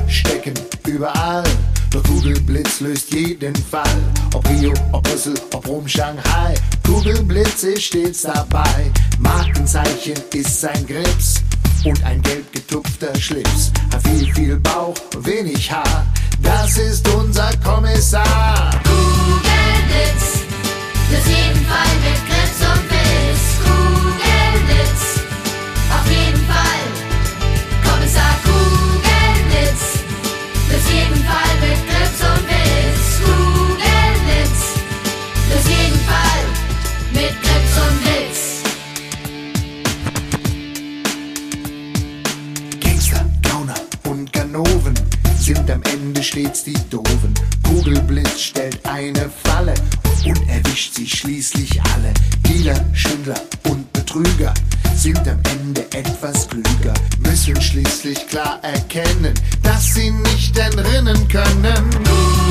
stecken überall. Doch Kugelblitz löst jeden Fall. Ob Rio, ob Brüssel, ob Rom, Shanghai. Kugelblitz ist stets dabei. Markenzeichen ist sein Grips und ein gelb getupfter Schlips. Hat viel Bauch und wenig Haar. Das ist unser Kommissar. Kugelblitz, löst jeden Fall mit Grips und Witz. Kugelblitz, auf jeden Fall. Kommissar Kugelblitz, löst jeden Fall mit Grips und Witz. Kugelblitz, löst jeden Fall mit Grips und Witz. Gangster, Gauner und Ganoven sind am Ende stets die Doofen. Kugelblitz stellt eine Falle und erwischt sie schließlich alle. Dealer, Schwindler und Betrüger sind am Ende etwas klüger, müssen schließlich klar erkennen, dass sie nicht entrinnen können.